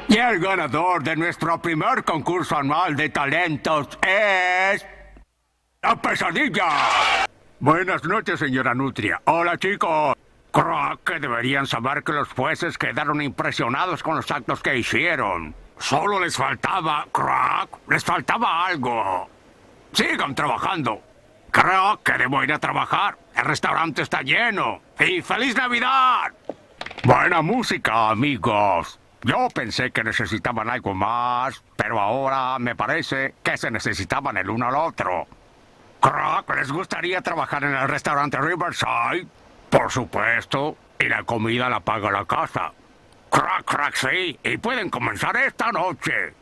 Y el ganador de nuestro primer concurso anual de talentos es... ¡La Pesadilla! Buenas noches, señora Nutria. Hola, chicos. Creo que deberían saber que los jueces quedaron impresionados con los actos que hicieron. Solo les faltaba... Crack, les faltaba algo. Sigan trabajando. Creo que debo ir a trabajar. El restaurante está lleno. ¡Y feliz Navidad! Buena música, amigos. Yo pensé que necesitaban algo más, pero ahora me parece que se necesitaban el uno al otro. Crack, ¿les gustaría trabajar en el restaurante Riverside? Por supuesto. Y la comida la paga la casa. Crack, sí. Y pueden comenzar esta noche.